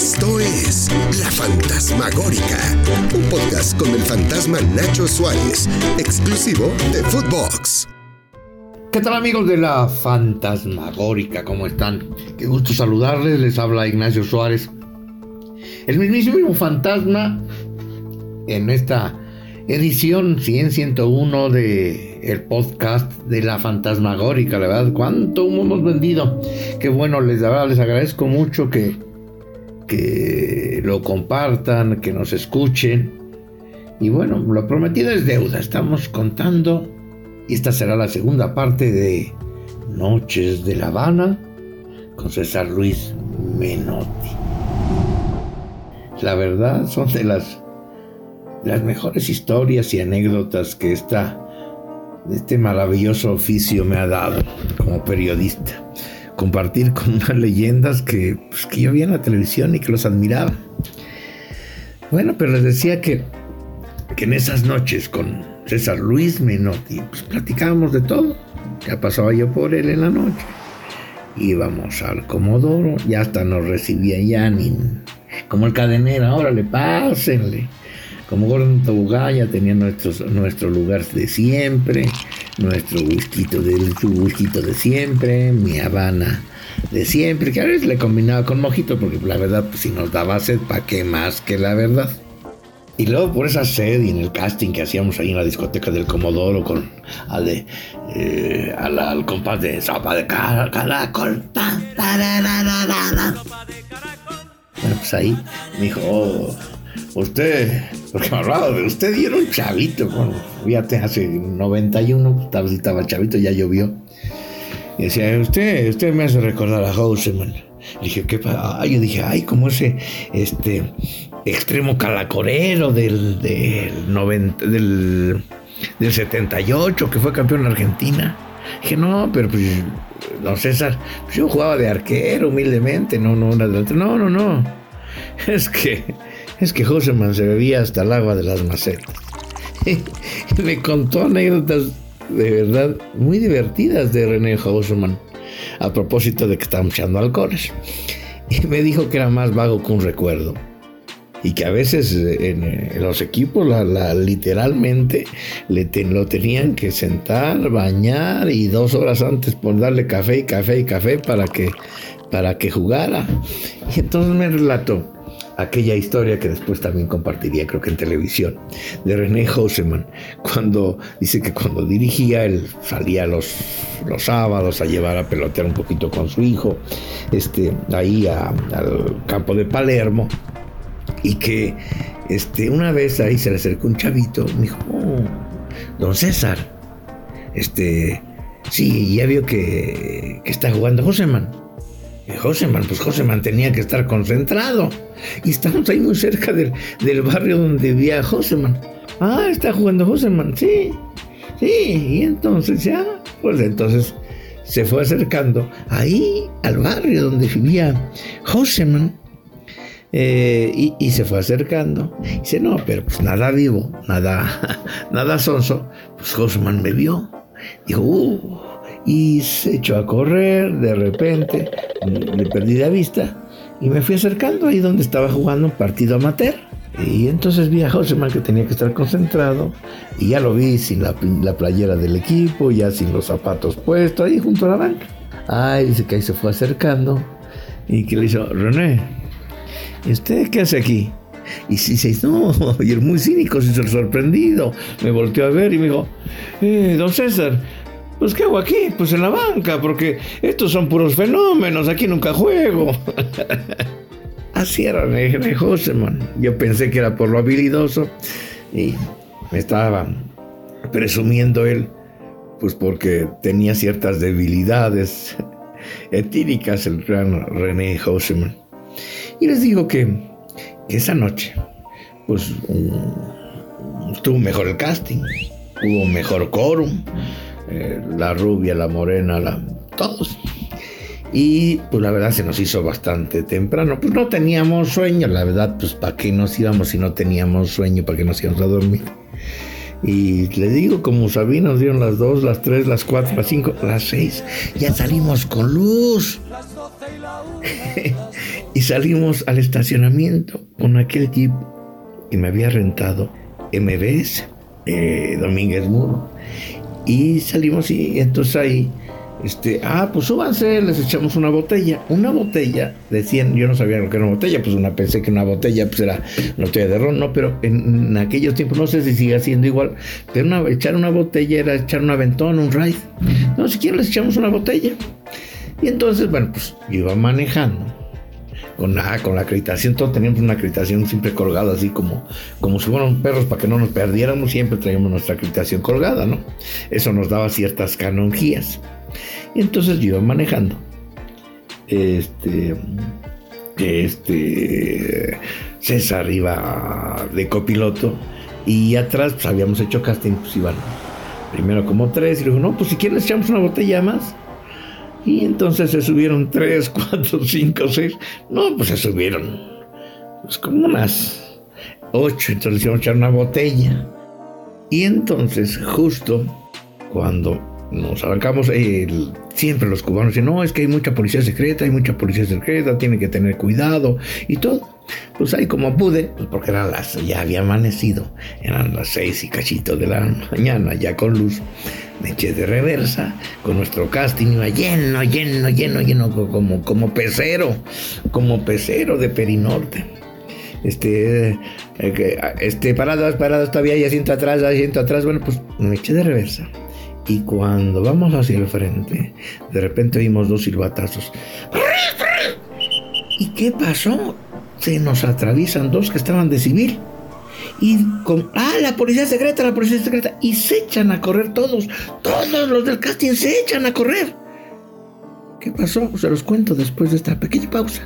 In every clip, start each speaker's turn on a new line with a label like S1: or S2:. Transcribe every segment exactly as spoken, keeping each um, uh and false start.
S1: Esto es La Fantasmagórica, un podcast con el fantasma Nacho Suárez, exclusivo de Footbox.
S2: ¿Qué tal, amigos de La Fantasmagórica? ¿Cómo están? Qué gusto saludarles, les habla Ignacio Suárez, el mismísimo fantasma, en esta edición cien, ciento uno de el podcast de La Fantasmagórica. La verdad, cuánto humo hemos vendido. Qué bueno, les, la verdad, les agradezco mucho que, que lo compartan, que nos escuchen. Y bueno, lo prometido es deuda. Estamos contando, y esta será la segunda parte de Noches de La Habana con César Luis Menotti. La verdad, son de las las mejores historias y anécdotas que esta, este maravilloso oficio me ha dado como periodista. Compartir con unas leyendas que, pues, que yo vi en la televisión y que los admiraba. Bueno, pero les decía que, que en esas noches con César Luis Menotti, pues platicábamos de todo. Ya pasaba yo por él en la noche. Íbamos al Comodoro, ya hasta nos recibía Yanin, como el cadenero, órale, pásenle. Como Gordon Tobogán ya tenía nuestros, nuestro lugar de siempre, nuestro whisky de, whisky de siempre, mi Habana de siempre, que a veces le combinaba con mojito, porque la verdad, pues, si nos daba sed, ¿para qué más que la verdad? Y luego por esa sed y en el casting que hacíamos ahí en la discoteca del Comodoro con al, de, eh, al, al compás de sopa de caracol. Bueno, pues ahí me dijo, oh, usted, porque me hablaba de usted y era un chavito, bueno, fíjate, hace noventa y uno, estaba, estaba chavito, ya llovió. Y decía, usted, usted me hace recordar a Houseman. Le dije, ¿qué pasa? Ah, yo dije, ay, como ese, este, extremo calacorero del, del noventa, del, del setenta y ocho, que fue campeón en Argentina. Dije, no, pero pues, don César, pues yo jugaba de arquero humildemente, no, no, no, no, no, no. Es que, es que Houseman se bebía hasta el agua de las macetas. Y me contó anécdotas de verdad muy divertidas de René Houseman, a propósito de que estábamos echando alcoholes. Y me dijo que era más vago que un recuerdo. Y que a veces en, en los equipos la, la, literalmente le ten, lo tenían que sentar, bañar y dos horas antes por darle café y café y café para que, para que jugara. Y entonces me relató aquella historia que después también compartiría, creo que en televisión, de René Houseman, cuando dice que cuando dirigía, él salía los, los sábados a llevar a pelotear un poquito con su hijo, este, ahí a, al campo de Palermo, y que este, una vez ahí se le acercó un chavito, me dijo, oh, don César, este, sí, ya vio que, que está jugando Houseman. Houseman, pues Houseman tenía que estar concentrado. Y estamos ahí muy cerca del, del barrio donde vivía Houseman. Ah, está jugando Houseman, sí, sí. Y entonces ya, pues entonces se fue acercando ahí al barrio donde vivía Houseman. Eh, y, y se fue acercando. Y dice, no, pero pues nada vivo, nada, nada sonso. Pues Houseman me vio. Dijo, uh. Y se echó a correr, de repente le perdí de vista y me fui acercando ahí donde estaba jugando un partido amateur. Y entonces vi a Houseman que tenía que estar concentrado y ya lo vi sin la, la playera del equipo, ya sin los zapatos puestos, ahí junto a la banca. Ay, dice que ahí se fue acercando y que le hizo, René, ¿y usted qué hace aquí? Y si se dice, no, y el muy cínico, se hizo el sorprendido, me volteó a ver y me dijo, eh, don César, pues ¿qué hago aquí? Pues en la banca, porque estos son puros fenómenos, aquí nunca juego. Así era René Houseman. Yo pensé que era por lo habilidoso y me estaba presumiendo él, pues porque tenía ciertas debilidades etíricas el gran René Houseman. Y les digo que, que esa noche, pues um, estuvo mejor el casting, hubo mejor quórum. Eh, la rubia, la morena, la, todos. Y pues la verdad se nos hizo bastante temprano. Pues no teníamos sueño, la verdad, pues ¿para qué nos íbamos si no teníamos sueño? ¿Para qué nos íbamos a dormir? Y le digo, como Sabina, nos dieron las dos, las tres, las cuatro, las cinco, las seis. Ya salimos con luz. Y salimos al estacionamiento con aquel jeep que me había rentado M B S, eh, Domínguez Muro. Y salimos y entonces ahí, este, ah, pues súbanse, les echamos una botella. Una botella de cien, yo no sabía lo que era una botella, pues una pensé que una botella pues era una botella de ron, no, pero en, en aquellos tiempos, no sé si sigue siendo igual, pero una, echar una botella era echar un aventón, un ride. No, si quieren les echamos una botella. Y entonces, bueno, pues yo iba manejando. Con la, con la acreditación, todos teníamos una acreditación siempre colgada, así como, como si fueran perros para que no nos perdiéramos, siempre traíamos nuestra acreditación colgada, ¿no? Eso nos daba ciertas canonjías. Y entonces yo iba manejando. Este, este, César iba de copiloto y atrás pues, habíamos hecho casting, pues iban primero como tres y luego, no, pues si quieren les echamos una botella más. Y entonces se subieron tres, cuatro, cinco, seis. No, pues se subieron pues como unas ocho. Entonces le hicimos echar una botella. Y entonces, justo cuando nos arrancamos, el, siempre los cubanos dicen, no, es que hay mucha policía secreta, hay mucha policía secreta, tienen que tener cuidado y todo. Pues ahí como pude, pues porque eran las, ya había amanecido, eran las seis y cachito de la mañana, ya con luz. Me eché de reversa con nuestro casting, iba lleno, lleno, lleno, lleno, como, como pecero, como pecero de Perinorte. Este, este, paradas, paradas todavía, hay asiento atrás, hay asiento atrás. Bueno, pues me eché de reversa. Y cuando vamos hacia el frente, de repente oímos dos silbatazos. ¿Y qué pasó? Se nos atraviesan dos que estaban de civil. Y con, ah, la policía secreta, la policía secreta. Y se echan a correr todos. Todos los del casting se echan a correr. ¿Qué pasó? Se los cuento después de esta pequeña pausa.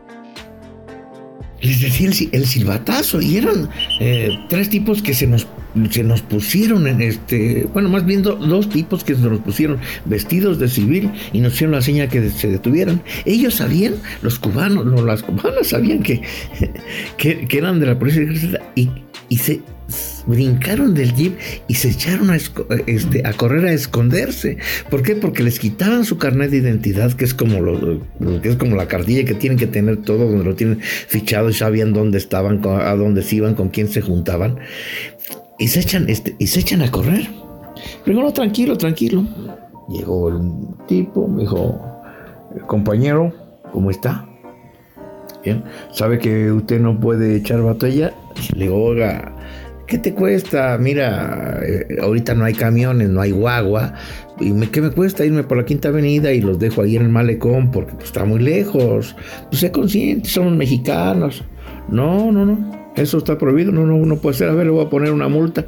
S2: Les decía el, el silbatazo. Y eran eh, tres tipos que se nos, se nos pusieron en este... Bueno, más bien do, dos tipos que se nos pusieron vestidos de civil y nos hicieron la seña que se detuvieran. Ellos sabían, los cubanos, no, las cubanas sabían que, que, que eran de la policía secreta y, y se brincaron del jeep y se echaron a, este, a correr a esconderse. ¿Por qué? Porque les quitaban su carnet de identidad, que es como lo, que es como la cartilla que tienen que tener todo, donde lo tienen fichado y sabían dónde estaban, a dónde se iban, con quién se juntaban. Y se echan, este, y se echan a correr. Pero no, tranquilo, tranquilo. Llegó el tipo, me dijo, compañero, ¿cómo está? Bien, ¿sabe que usted no puede echar botella? Le digo, oiga, ¿qué te cuesta? Mira, eh, ahorita no hay camiones, no hay guagua. ¿Y me, qué me cuesta irme por la Quinta Avenida y los dejo ahí en el malecón? Porque pues, está muy lejos. Pues sé consciente, somos mexicanos. No, no, no. Eso está prohibido. No, no, no puede ser. A ver, le voy a poner una multa.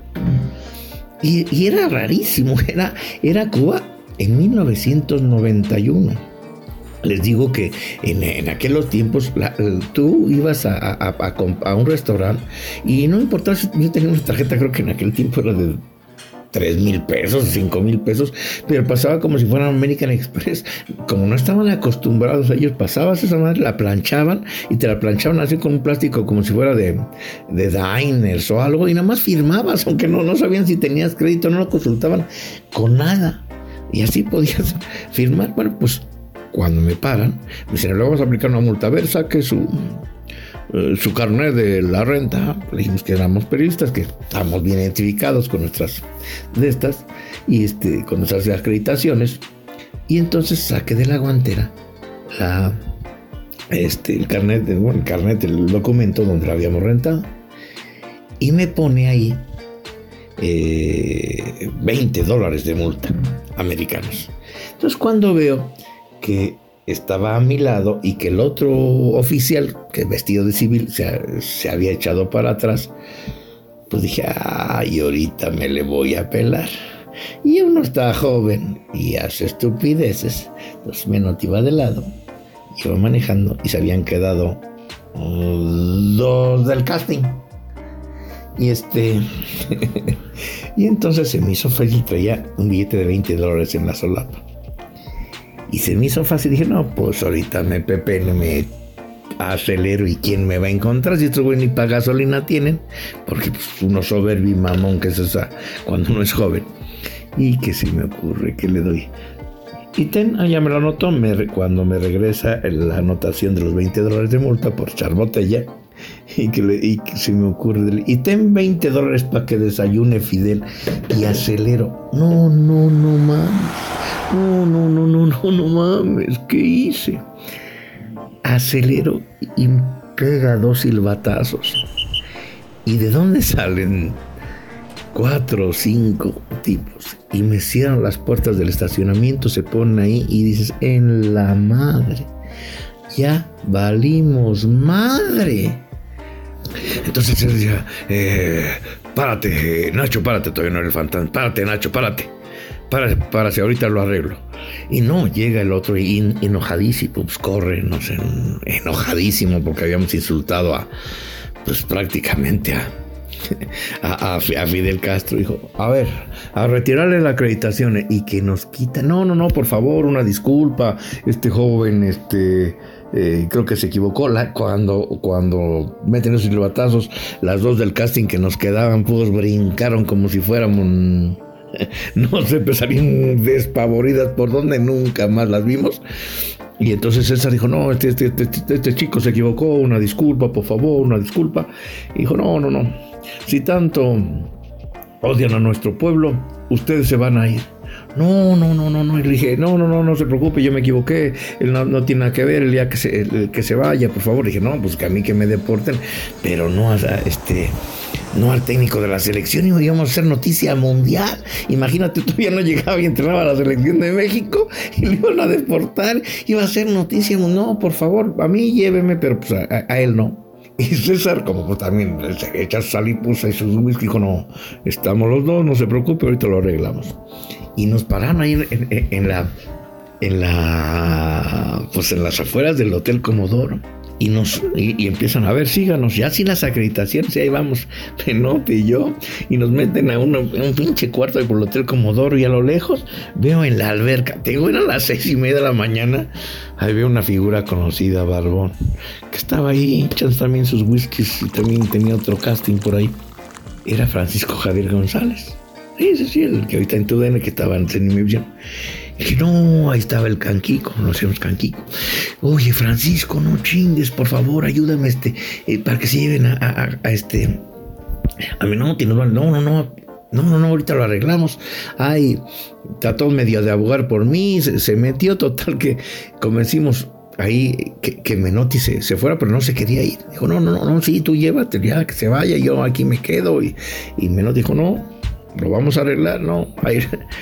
S2: Y, y era rarísimo. Era, era Cuba en mil novecientos noventa y uno. Les digo que en, en aquellos tiempos la, tú ibas a, a, a, a un restaurante y no importaba si yo tenía una tarjeta, creo que en aquel tiempo era de tres mil pesos, cinco mil pesos, pero pasaba como si fuera American Express. Como no estaban acostumbrados a ellos, pasabas esa madre, la planchaban y te la planchaban así con un plástico como si fuera de, de diners o algo y nada más firmabas, aunque no, no sabían si tenías crédito, no lo consultaban con nada y así podías firmar. Bueno, pues cuando me paran, me dicen, le vamos a aplicar una multa. A ver, saque su, eh, su carnet de la renta. Le dijimos que éramos periodistas, que estábamos bien identificados con nuestras de estas, y este, con nuestras acreditaciones. Y entonces saqué de la guantera la, este, el carnet, de, bueno, el carnet, el documento donde la habíamos rentado. Y me pone ahí eh, veinte dólares de multa americanos. Entonces cuando veo que estaba a mi lado y que el otro oficial, que vestido de civil, se, se había echado para atrás, pues dije, ay, ahorita me le voy a pelar. Y uno está joven y hace estupideces. Entonces me iba de lado, iba manejando y se habían quedado uh, dos del casting. Y este y entonces se me hizo fácil, traía un billete de veinte dólares en la solapa. Y se me hizo fácil, dije, no, pues ahorita me pepeno, me acelero y quién me va a encontrar si estos güey ni para gasolina tienen, porque pues, uno soberbio y mamón que es esa cuando uno es joven. Y que se me ocurre que le doy. Y ten, ah, ya me lo anotó, me, cuando me regresa la anotación de los veinte dólares de multa por echar botella. Y que, le, y que se me ocurre, y ten veinte dólares para que desayune Fidel. Y acelero. No, no, no mames. No, no, no, no, no, no mames. ¿Qué hice? Acelero y pega dos silbatazos. ¿Y de dónde salen? Cuatro o cinco tipos. Y me cierran las puertas del estacionamiento, se ponen ahí y dices, en la madre. Ya valimos madre. Entonces él decía, eh, párate, Nacho, párate, todavía no eres fantasma, párate, Nacho, párate, párate, párate, ahorita lo arreglo. Y no, llega el otro y enojadísimo, pues corre, no sé, enojadísimo porque habíamos insultado a, pues prácticamente a, a, a, a Fidel Castro. Dijo, a ver, a retirarle la acreditación y que nos quita, no, no, no, por favor, una disculpa, este joven, este... Eh, creo que se equivocó la, cuando, cuando meten esos silbatazos, las dos del casting que nos quedaban, pues brincaron como si fuéramos, no sé, pues salían despavoridas por donde nunca más las vimos. Y entonces César dijo, no, este, este, este, este chico se equivocó, una disculpa, por favor, una disculpa. Y dijo, no, no, no, si tanto odian a nuestro pueblo, ustedes se van a ir. No, no, no, no, no. Y le dije, no, no, no, no se preocupe, yo me equivoqué, él no, no tiene nada que ver, el día que se, el, que se vaya, por favor. Le dije, no, pues que a mí que me deporten, pero no a este, no al técnico de la selección, y íbamos a hacer noticia mundial. Imagínate, todavía no llegaba y entrenaba a la selección de México y le iban a deportar, iba a ser noticia, no, por favor, a mí lléveme, pero pues a, a él no. Y César, como pues también se echa sal y puso ahí sus whisky, dijo, no, estamos los dos, no se preocupe, ahorita lo arreglamos. Y nos pararon ahí en, en, en la, en la, pues en las afueras del Hotel Comodoro. Y nos, y, y empiezan a ver, síganos, ya sin las acreditaciones, y ahí vamos, Menotti y yo, y nos meten a, uno, a un pinche cuarto ahí por el Hotel Comodoro, y a lo lejos veo en la alberca, tengo, eran las seis y media de la mañana, ahí veo una figura conocida, barbón, que estaba ahí, echando también sus whiskies, y también tenía otro casting por ahí. Era Francisco Javier González. Sí, sí, sí, el que ahorita en T U D N, que estaba en Univisión. Y dije, no, ahí estaba el Canquico, conocemos Canquico. Oye, Francisco, no chingues, por favor, ayúdame este, eh, para que se lleven a, a, a este, a Menotti. No, no, no, no, no, no, no, ahorita lo arreglamos. Ay, trató medio de abogar por mí, se, se metió, total que convencimos ahí que, que Menotti se, se fuera, pero no se quería ir. Dijo, no, no, no, sí, tú llévate, ya, que se vaya, yo aquí me quedo. Y, y Menotti dijo, no, lo vamos a arreglar, no. Ahí,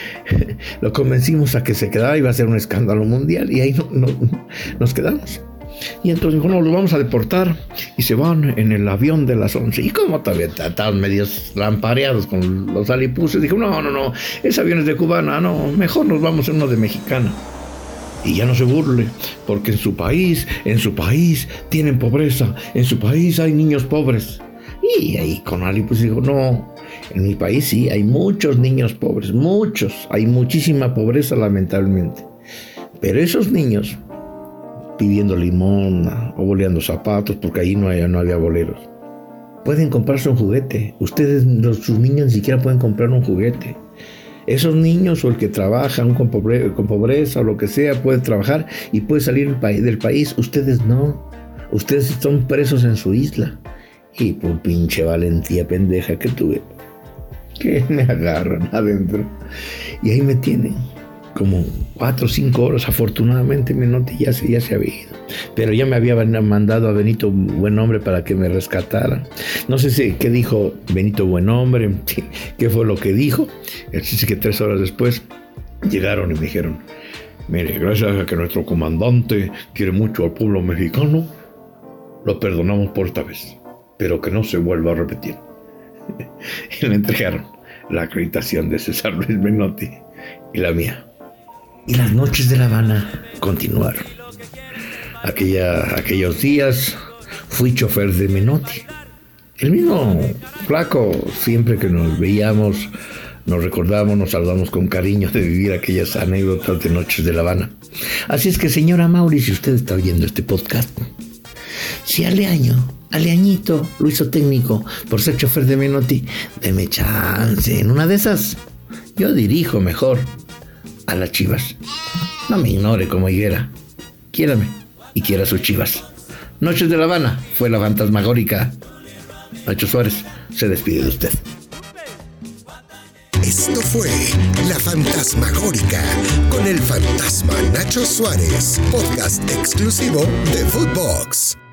S2: lo convencimos a que se quedara, iba a ser un escándalo mundial, y ahí no, no, nos quedamos. Y entonces dijo, no, los vamos a deportar, y se van en el avión de las once. Y como todavía estaban medios lampareados con los alipuses, dijo, no, no, no, ese avión es de cubana, no, mejor nos vamos en uno de mexicana. Y ya no se burle, porque en su país, en su país tienen pobreza, en su país hay niños pobres. Y ahí con Ali pues dijo, no, en mi país sí, hay muchos niños pobres, muchos, hay muchísima pobreza lamentablemente. Pero esos niños pidiendo limón o boleando zapatos, porque ahí no, hay, no había boleros, pueden comprarse un juguete. Ustedes, los, sus niños ni siquiera pueden comprar un juguete. Esos niños o el que trabaja con pobreza, con pobreza o lo que sea, puede trabajar y puede salir del país, del país. Ustedes no, ustedes están presos en su isla. Y por pinche valentía pendeja que tuve, que me agarran adentro. Y ahí me tienen como cuatro o cinco horas. Afortunadamente Menotti ya se, ya se había ido. Pero ya me había mandado a Benito Buenombre para que me rescatara. No sé si qué dijo Benito Buenombre, qué fue lo que dijo. El chiste es que tres horas después llegaron y me dijeron, mire, gracias a que nuestro comandante quiere mucho al pueblo mexicano, lo perdonamos por esta vez, pero que no se vuelva a repetir. Y le entregaron la acreditación de César Luis Menotti y la mía. Y las noches de La Habana continuaron. Aquella, aquellos días fui chofer de Menotti. El mismo flaco, siempre que nos veíamos, nos recordamos, nos saludamos con cariño de vivir aquellas anécdotas de noches de La Habana. Así es que, señora Mauri, si usted está oyendo este podcast, Si Aleaño, Aleañito lo hizo técnico por ser chofer de Menotti, deme chance. En una de esas, yo dirijo mejor a las Chivas. No me ignore como Higuera. Quiérame y quiera sus Chivas. Noches de La Habana fue la fantasmagórica. Nacho Suárez se despide de usted.
S1: Esto fue La Fantasmagórica con el fantasma Nacho Suárez, podcast exclusivo de Footbox.